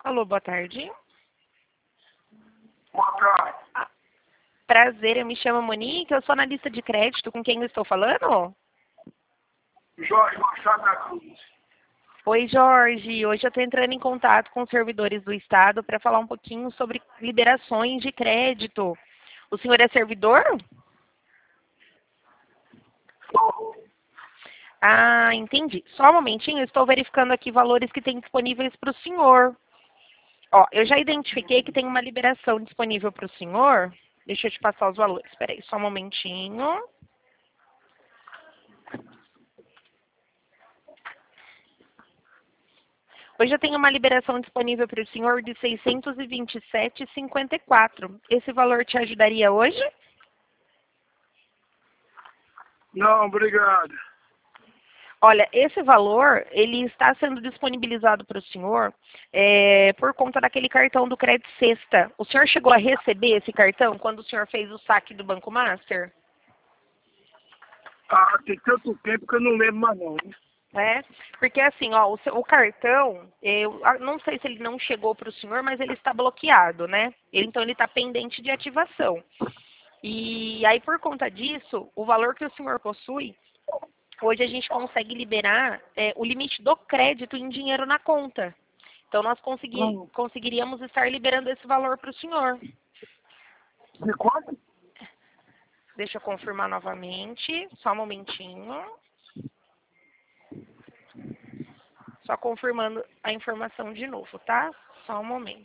Alô, boa tarde. Boa tarde. Prazer, eu me chamo Monique, eu sou analista de crédito. Com quem eu estou falando? Jorge Machado da Cruz. Oi, Jorge. Hoje eu estou entrando em contato com os servidores do Estado para falar um pouquinho sobre liberações de crédito. O senhor é servidor? Ah, entendi. Só um momentinho, eu estou verificando aqui valores que tem disponíveis para o senhor. Ó, eu já identifiquei que tem uma liberação disponível para o senhor. Deixa eu te passar os valores. Espera aí, só um momentinho. Hoje eu tenho uma liberação disponível para o senhor de R$ 627,54. Esse valor te ajudaria hoje? Não, obrigado. Olha, esse valor, ele está sendo disponibilizado para o senhor por conta daquele cartão do Crédito Sexta. O senhor chegou a receber esse cartão quando o senhor fez o saque do Banco Master? Ah, tem tanto tempo que eu não lembro mais não. É, porque assim, ó, o cartão, eu não sei se ele não chegou para o senhor, mas ele está bloqueado, né? Então ele está pendente de ativação. E aí, por conta disso, o valor que o senhor possui, hoje a gente consegue liberar o limite do crédito em dinheiro na conta. Então nós conseguiríamos estar liberando esse valor para o senhor. De quanto? Deixa eu confirmar novamente, só um momentinho. Só confirmando a informação de novo, tá? Só um momento.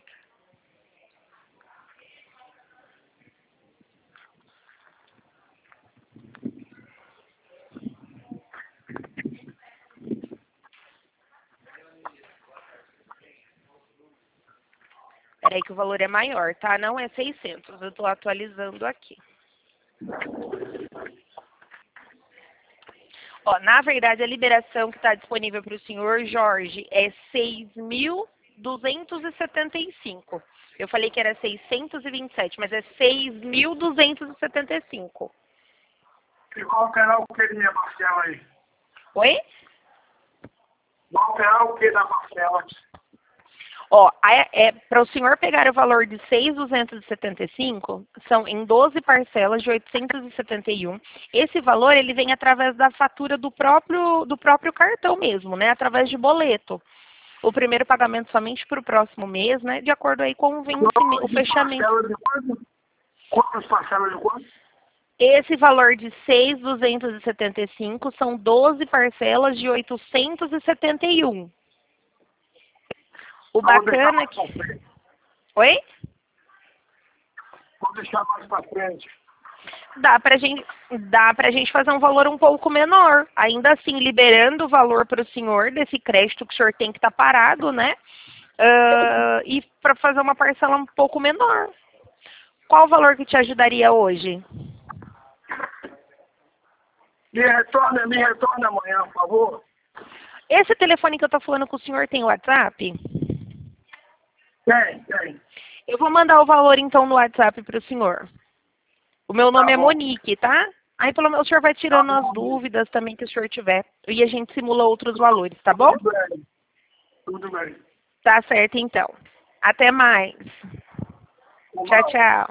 Peraí que o valor é maior, tá? Não é 600, eu estou atualizando aqui. Ó, na verdade, a liberação que está disponível para o senhor Jorge é 6.275. Eu falei que era 627, mas é 6.275. E qual será o que de minha parcela aí? Oi? Qual será o que da parcela? Ó, para o senhor pegar o valor de 6.275, são em 12 parcelas de 871. Esse valor, ele vem através da fatura do próprio cartão mesmo, né? Através de boleto. O primeiro pagamento somente para o próximo mês, né? De acordo aí com o vencimento, o fechamento. Parcela de quanto? Quantas parcelas de quanto? Esse valor de 6.275 são 12 parcelas de 871. O bacana é que... Oi? Vou deixar mais pra frente. Dá pra gente fazer um valor um pouco menor. Ainda assim, liberando o valor para o senhor desse crédito que o senhor tem que estar parado, né? E para fazer uma parcela um pouco menor. Qual o valor que te ajudaria hoje? Me retorna amanhã, por favor. Esse telefone que eu estou falando com o senhor tem WhatsApp? Tem. Eu vou mandar o valor então no WhatsApp para o senhor. O meu nome é bom. Monique, tá? Aí pelo menos o senhor vai tirando as dúvidas também que o senhor tiver. E a gente simula outros valores, tá bom? Tudo bem. Tá certo então. Até mais. Tchau, tchau.